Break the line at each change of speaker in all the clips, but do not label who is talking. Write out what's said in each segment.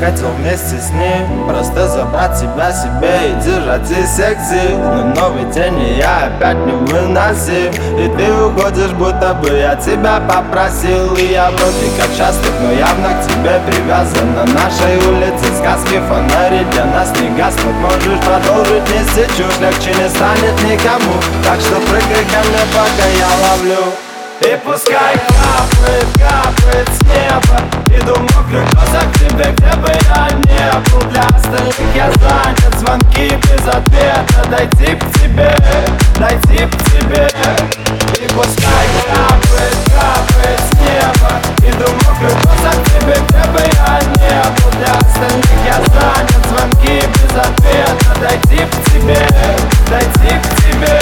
хотел вместе с ним просто забрать тебя себе и держать из секции. Но новый день и я опять невыносим, и ты уходишь, будто бы я тебя попросил. И я вроде как счастлив, но явно к тебе привязан. На нашей улице сказки, фонари для нас не гаснут. Можешь продолжить нести чушь, легче не станет никому. Так что прыгай ко мне, пока я ловлю. И пускай капает, капает с неба, иду мокрый глаза к тебе, где бы я не был. Для остальных я занят, звонки без ответа. Дойти к тебе, дойти к тебе. И пускай капает, капает с неба, иду мокрый глаза к тебе, где бы я не был. Для остальных я занят, звонки без ответа. Дойти к тебе, дойти к тебе.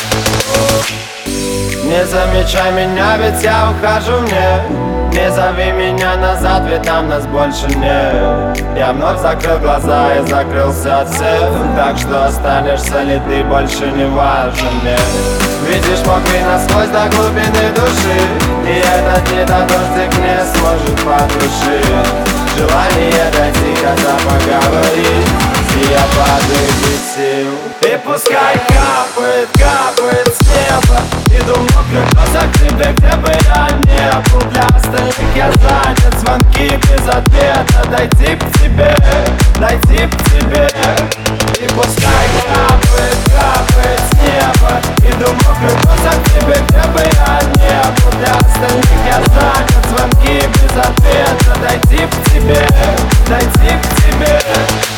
Не замечай меня, ведь я ухожу, не зови меня назад, ведь там нас больше нет. Я вновь закрыл глаза и закрылся от всех, так что останешься ли ты, больше не важно мне. Видишь, мокрый насквозь до глубины души, и этот недодождик не сможет потушить желание дойти, когда поговорить. И я падаю без сил. И пускай капает, капает с неба, иду мокрый глаза к тебе, где бы я не был. Для остальных я занят, звонки без ответа. Дойти к тебе, дойти к тебе. И пускай капает, капает с неба, иду мокрый глаза к тебе, где бы я не был. Для остальных я занят, звонки без ответа. Дойти к тебе, дойти к тебе.